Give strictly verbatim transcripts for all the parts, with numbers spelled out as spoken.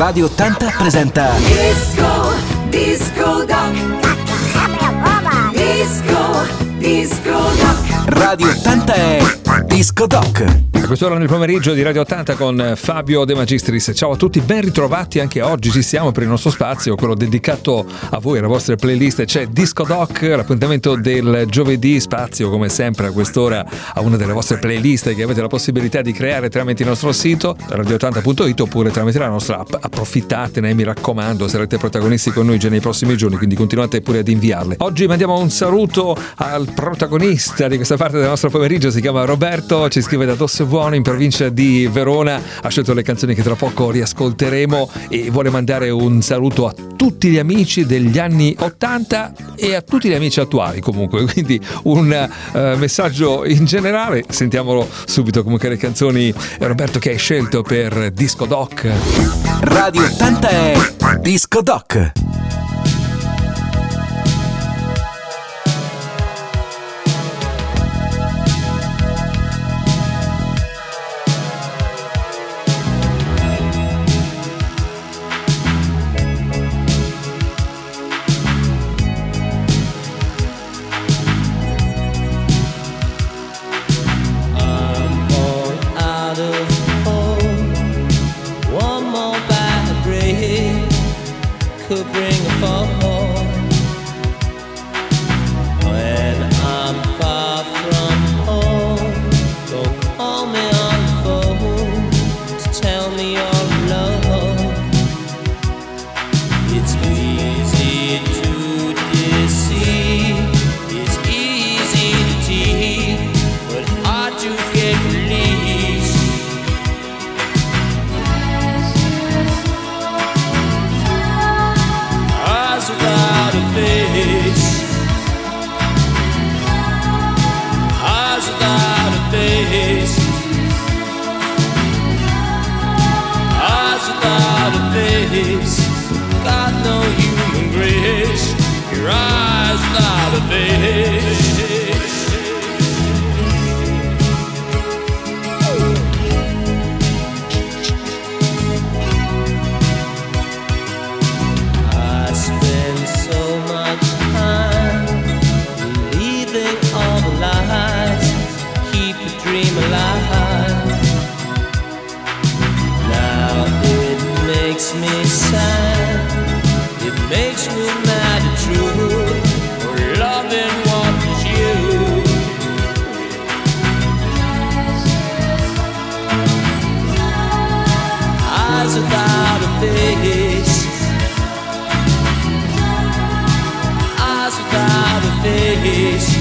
Radio ottanta presenta Disco, Disco Doc. Disco, Disco Doc. Radio ottanta è Disco Doc. A quest'ora nel pomeriggio di Radio ottanta con Fabio De Magistris. Ciao a tutti, ben ritrovati anche oggi. Ci siamo per il nostro spazio, quello dedicato a voi, alle vostre playlist. C'è Disco Doc, l'appuntamento del giovedì, spazio come sempre a quest'ora a una delle vostre playlist che avete la possibilità di creare tramite il nostro sito radio ottanta punto it oppure tramite la nostra app. Approfittatene, mi raccomando, sarete protagonisti con noi già nei prossimi giorni, quindi continuate pure ad inviarle. Oggi mandiamo un saluto al protagonista di questa parte del nostro pomeriggio, si chiama Roberto, ci scrive da Dosso Buono in provincia di Verona, ha scelto le canzoni che tra poco riascolteremo e vuole mandare un saluto a tutti gli amici degli anni ottanta e a tutti gli amici attuali comunque, quindi un uh, messaggio in generale. Sentiamolo subito comunque le canzoni, Roberto, che hai scelto per Disco Doc. Radio ottanta è Disco Doc. Could bring a fall when I'm far from home. Don't call me on the phone to tell me you're alone. It's easy to deceive, it's easy to tease, but hard to get released. Without a face, eyes without a face, eyes without a face, got no human grace, your eyes without a face. Dream alive. Now it makes me sad, it makes me mad and true, for loving what was you. Eyes without a face, eyes without a face,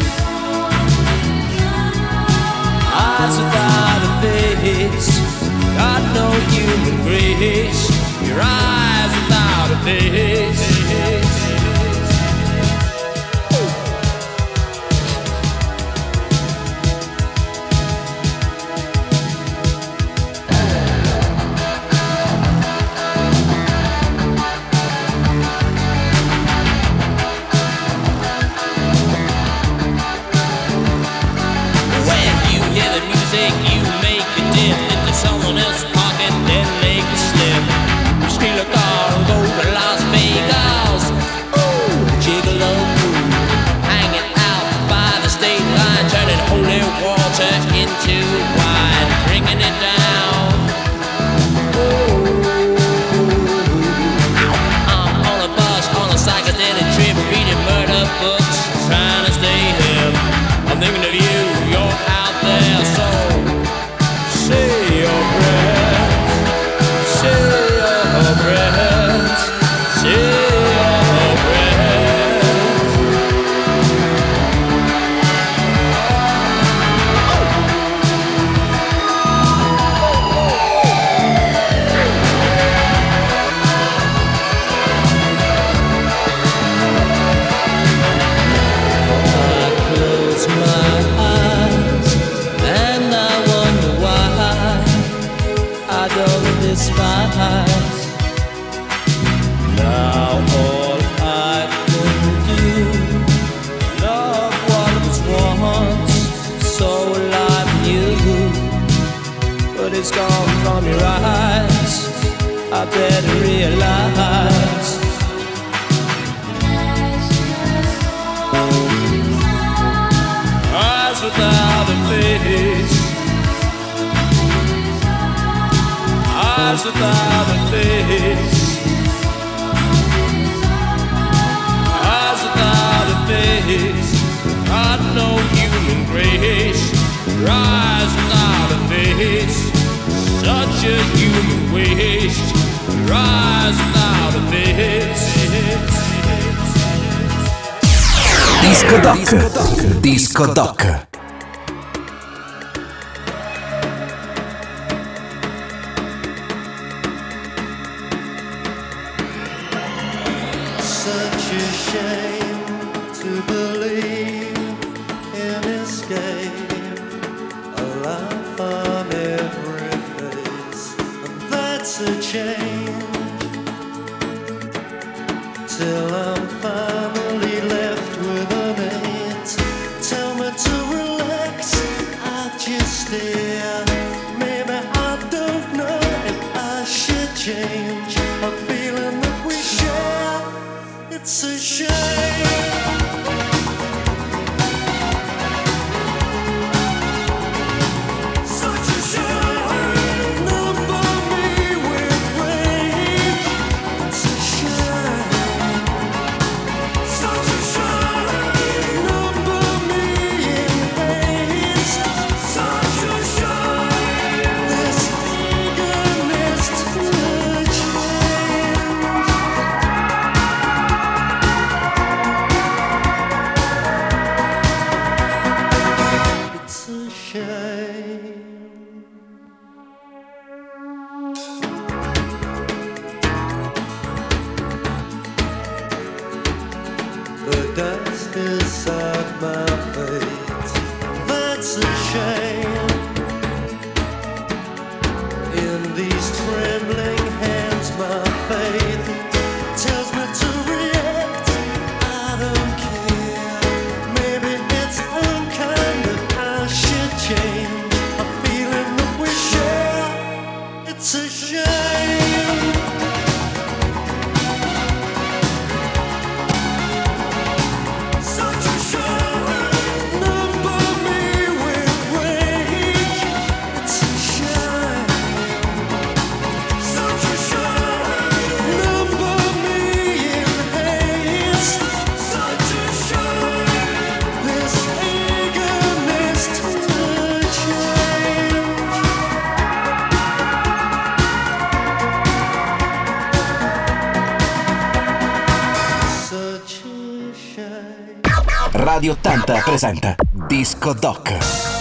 eyes without a face, got no human grace, your eyes without a face. Someone else's pocket, then make a slip. Steal a car and go to Las Vegas. Ooh, gigolo, hanging out by the state line, turning holy water into wine, drinking it down. Ooh, I'm on a bus on a psychedelic trip, reading murder books, trying to stay hip. I'm thinking of you, you're out there, so say your prayers, say your prayers, say your prayers. I close my eyes and I wonder why I don't despise. Now all I can do, love what was once so alive in you, but it's gone from your eyes. I bet Eyes without a face. Eyes without a face. Got no human grace. Your eyes without a face. Such a human waste. Your eyes without a face. Disco Doc. Disco Doc. Such a shame to believe in escape, a laugh on every face, and that's a change. Till I'm finally left with an eight. Tell me to relax, I just stare. Maybe I don't know if I should change a feeling that we share. It's a shame. Such a shame. Number me with rage. It's a shame. Such a shame. Number me in haste. Such a shame. This eagerness to change. It's a shame. The dust inside my face. That's a shame. In these trembling hands, my faith tells me to react. I don't care. Maybe it's unkind that I should change a feeling that we share. It's a shame. Such a shame. Number me with rage. It's a shame. Such a shame. Number me in haste. Such a shame. This eagerness to change. Such a shame. Radio ottanta presenta Disco Doc.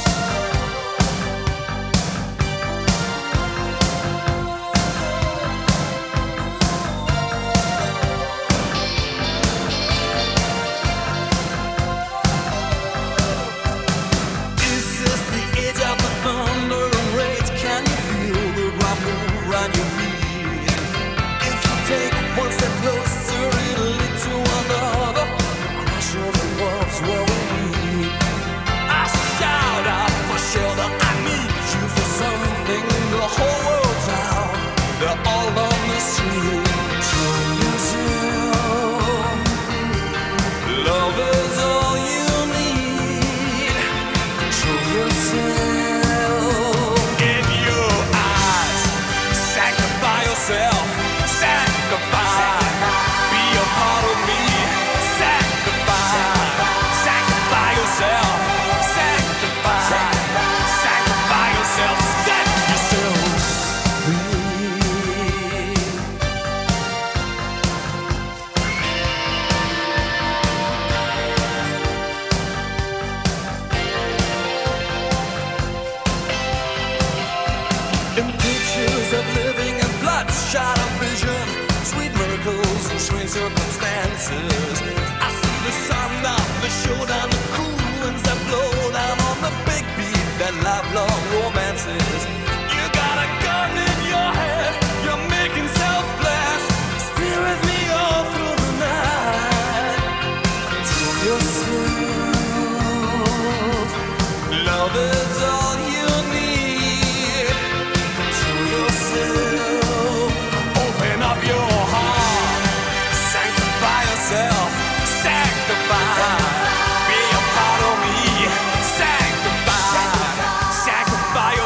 Is this the age of the thunder and rage? Can you feel the right move around your feet? If you take one step closer, it'll lead to another. Crush of the world's where we meet. I shout out for shelter. I need you for something. The whole world's out. They're all on the street. Show yourself. Love is all you need. Show yourself. In your eyes, sanctify yourself. Sanctify. Be a part of me. Sanctify. Sanctify yourself. Sanctify. Sanctify yourself. Set yourself free. In pictures of living and bloodshot of vision, sweet miracles and strange circumstances. I see the sun of the showdown, the cool winds that blow down on the big beat, that lifelong romances. You got a gun in your head, you're making self-blast. Stay with me all through the night. To yourself, love is all you need. To yourself, open up your heart. Sanctify yourself. Sanctify. Be a part of me. Sanctify. Sanctify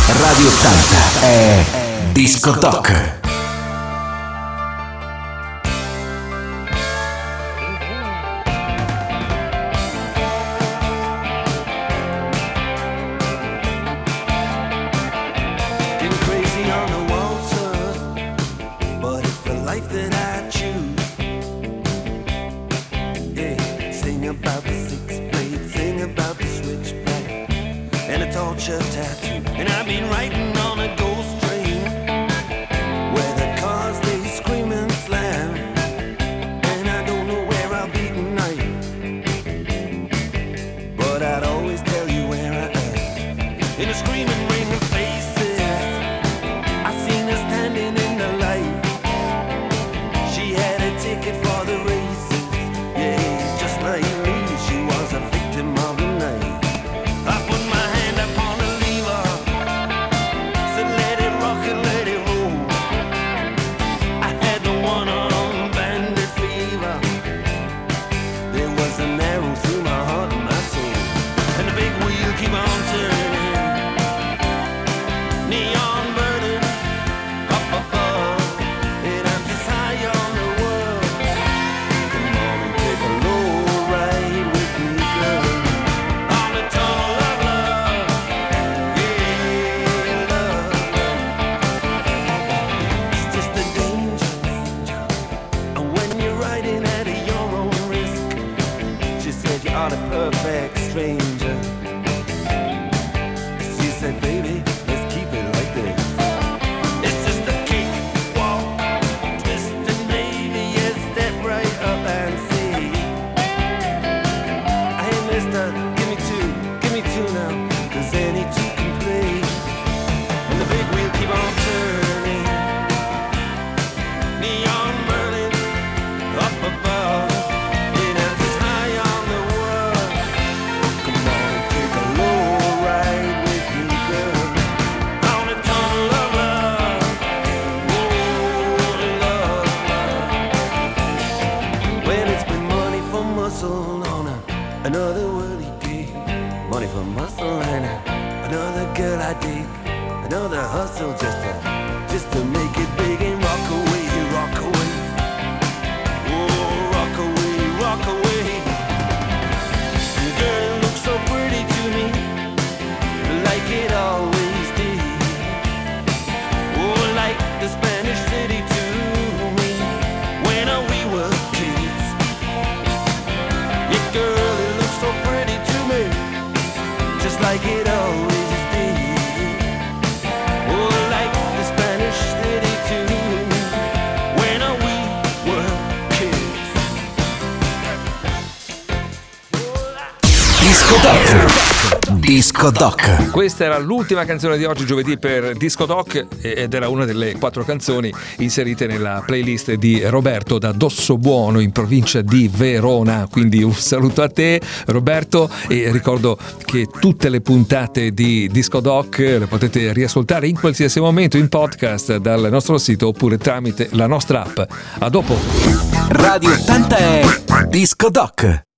Radio ottanta è Disco Doc. Tattoo, and I've been writing on a ghost train where the cars they scream and slam, and I don't know where I'll be tonight, but I'd always tell you where I am. In a screaming ring of faces, I seen her standing in the light. She had a ticket for the races, yeah, just like me. She was a victim of the night. I put my hand upon the lever, said let it rock and let it roll. I had the one-armed bandit fever. There was an arrow through my heart and my soul, and the big wheel keep on turning, neon burning up above, and I'm just high on the world. Come on and take a low ride with me, girl, on the tunnel of love. Yeah, love. It's just a danger, danger. And when you're riding at your own risk, she said you are the perfect stranger. She said, baby, let's keep it like this. It's just a kick, walk, twist, and maybe a step right up and see. Hey, mister, give me two, give me two now, 'cause any two can play. And the big wheel keep on turning, neon burning up above, and I'm just high on the world. Come on and take a low ride with me, girl, on the tunnel of love. Oh, love, love. When it's been money for muscle on a, another worldly gig, money for muscle and a, another girl I dig, another hustle just to, just to make it big and rock away, rock away. Oh, rock away, rock away. Girl, it looks so pretty to me, like it always did. Oh, like the Spanish city to me, when we were kids. Yeah, girl, it looks so pretty to me, just like it always did. Oh, like the Spanish city to me, when we were kids. Disco Doc. Disco Doc. Questa era l'ultima canzone di oggi, giovedì, per Disco Doc, ed era una delle quattro canzoni inserite nella playlist di Roberto da Dossobuono, in provincia di Verona. Quindi un saluto a te, Roberto, e ricordo che tutte le puntate di Disco Doc le potete riascoltare in qualsiasi momento in podcast dal nostro sito oppure tramite la nostra app. A dopo. Radio ottanta è Disco Doc.